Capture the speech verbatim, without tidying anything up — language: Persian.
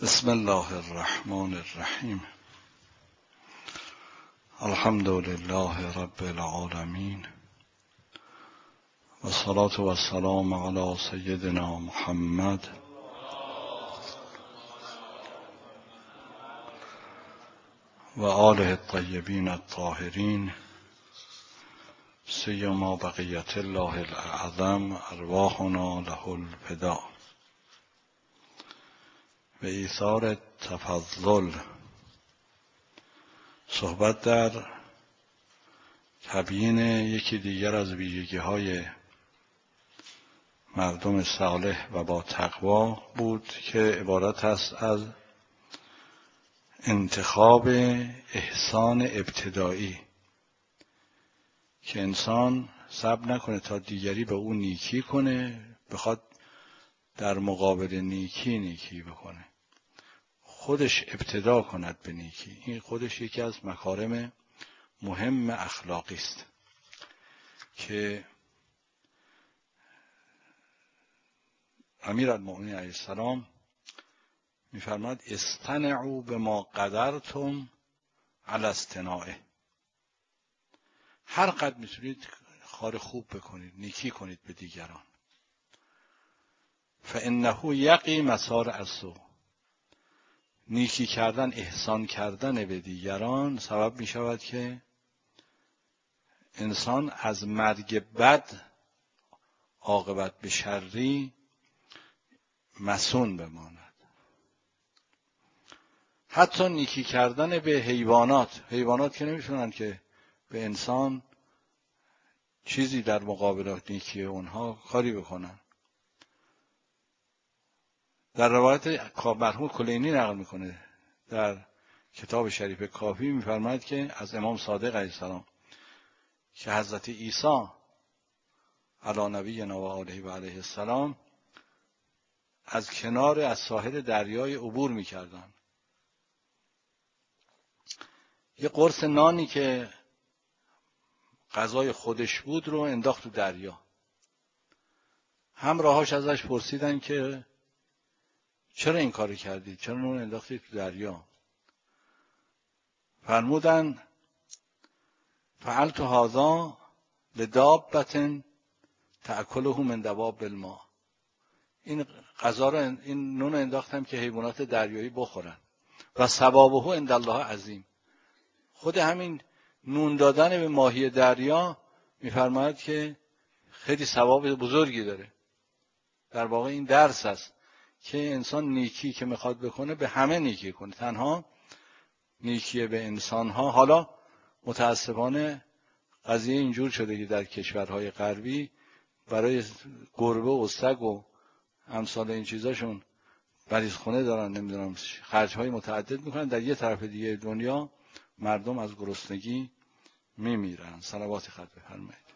بسم الله الرحمن الرحیم. الحمد لله رب العالمین و الصلاة و السلام علی سیدنا محمد و آله الطیبین الطاهرین سیما بقیت الله الاعظم ارواحنا له الفداء. به ایثار تفضل صحبت در تبیین یکی دیگر از ویژگی‌های مردم صالح و با تقوا بود که عبارت است از انتخاب احسان ابتدایی، که انسان صبر نکنه تا دیگری به او نیکی کنه، بخواد در مقابل نیکی نیکی بکنه، خودش ابتدا کند به نیکی. این خودش یکی از مکارم مهم اخلاقی است که امیرالمؤمنین علیه السلام می‌فرماد استنعوا بما قدرتم علی اصطناعه. هر قدر میتونید کار خوب بکنید، نیکی کنید به دیگران. فانه یقی مسار السوء. نیکی کردن، احسان کردن به دیگران سبب می شود که انسان از مرگ بد، عاقبت به شری مصون بماند. حتی نیکی کردن به حیوانات، حیوانات که نمیتونن که به انسان چیزی در مقابل نیکی اونها کاری بکنن. در روایت مرحوم کلینی نقل میکنه در کتاب شریف کافی، میفرماید که از امام صادق علیه السلام که حضرت عیسی علی نبینا و آله و علیه السلام از کنار از ساحل دریای عبور میکردن. یه قرص نانی که غذای خودش بود رو انداخت تو دریا. همراهاش ازش پرسیدن که چرا این کاری کردید؟ چرا اون انداختید تو دریا؟ فرمودن فعلت هذا لدابة تأکله من دواب الماء. این غذا رو، این نون انداختم که حیوانات دریایی بخورن و ثوابه عند الله عظیم. خود همین نون دادن به ماهی دریا میفرماید که خیلی ثواب بزرگی داره. در واقع این درس است که انسان نیکی که میخواد بکنه به همه نیکی کنه، تنها نیکی به انسانها. حالا متاسفانه قضیه اینجور شده که در کشورهای غربی برای گربه و سگ و امثال این چیزاشون مریضخونه دارن، نمیدونم خرجهای متعدد میکنن. در یه طرف دیگه دنیا مردم از گرسنگی میمیرن. صلوات خط بفرمایید.